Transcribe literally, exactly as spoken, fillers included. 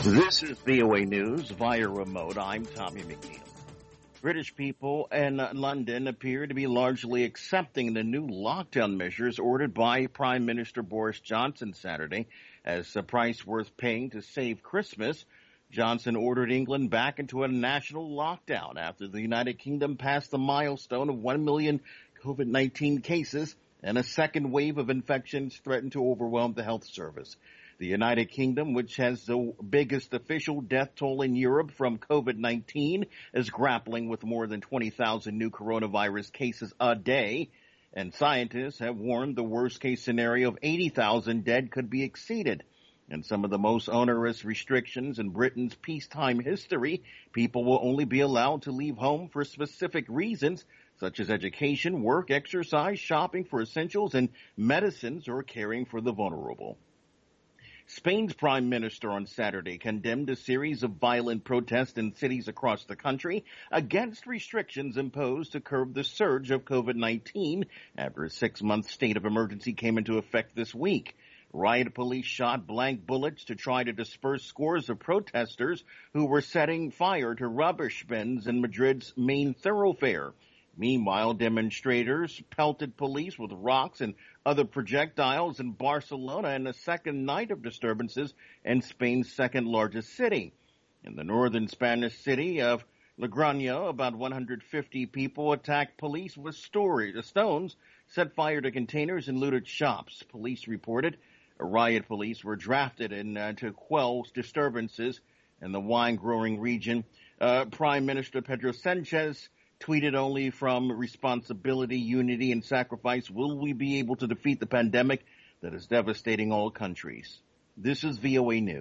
This is V O A News via remote. I'm Tommy McNeil. British people in London appear to be largely accepting the new lockdown measures ordered by Prime Minister Boris Johnson Saturday as a price worth paying to save Christmas. Johnson ordered England back into a national lockdown after the United Kingdom passed the milestone of one million COVID nineteen cases and a second wave of infections threatened to overwhelm the health service. The United Kingdom, which has the biggest official death toll in Europe from COVID nineteen, is grappling with more than twenty thousand new coronavirus cases a day. And scientists have warned the worst-case scenario of eighty thousand dead could be exceeded. And some of the most onerous restrictions in Britain's peacetime history, people will only be allowed to leave home for specific reasons, such as education, work, exercise, shopping for essentials, and medicines or caring for the vulnerable. Spain's prime minister on Saturday condemned a series of violent protests in cities across the country against restrictions imposed to curb the surge of COVID nineteen after a six-month state of emergency came into effect this week. Riot police shot blank bullets to try to disperse scores of protesters who were setting fire to rubbish bins in Madrid's main thoroughfare. Meanwhile, demonstrators pelted police with rocks and other projectiles in Barcelona in the second night of disturbances in Spain's second largest city. In the northern Spanish city of Logroño, about one hundred fifty people attacked police with stones, set fire to containers, and looted shops. Police reported riot police were drafted in uh, to quell disturbances in the wine-growing region. Uh, Prime Minister Pedro Sanchez tweeted, "Only from responsibility, unity, and sacrifice will we be able to defeat the pandemic that is devastating all countries." This is V O A News.